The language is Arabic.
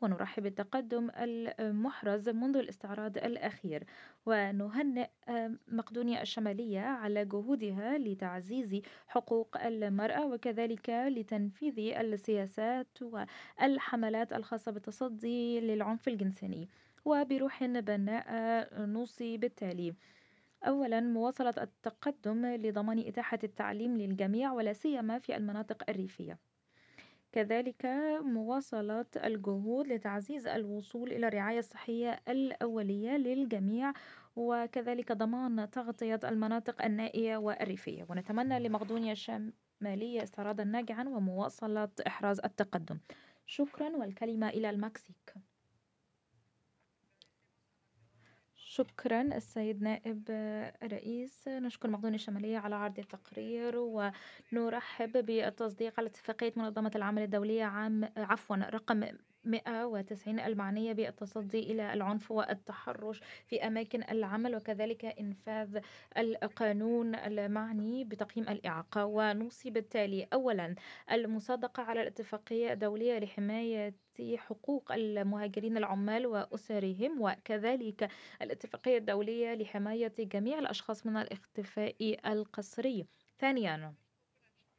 ونرحب بالتقدم المحرز منذ الاستعراض الأخير، ونهنئ مقدونيا الشمالية على جهودها لتعزيز حقوق المرأة وكذلك لتنفيذ السياسات والحملات الخاصة بالتصدي للعنف الجنسي. وبروح بناء نوصي بالتالي: أولا، مواصلة التقدم لضمان إتاحة التعليم للجميع ولا سيما في المناطق الريفية. كذلك مواصلة الجهود لتعزيز الوصول إلى الرعاية الصحية الأولية للجميع، وكذلك ضمان تغطية المناطق النائية والريفية. ونتمنى لمقدونيا الشمالية استعراضا ناجعا ومواصلة إحراز التقدم. شكرا، والكلمة إلى المكسيك. شكرا السيد نائب الرئيس. نشكر مقدونيا الشمالية على عرض التقرير، ونرحب بالتصديق على اتفاقية منظمة العمل الدولية رقم 190 المعنية بالتصدي إلى العنف والتحرش في أماكن العمل، وكذلك إنفاذ القانون المعني بتقييم الإعاقة. ونوصي بالتالي: أولا، المصادقة على الاتفاقية الدولية لحماية حقوق المهاجرين العمال وأسرهم، وكذلك الاتفاقية الدولية لحماية جميع الأشخاص من الاختفاء القسري. ثانيا،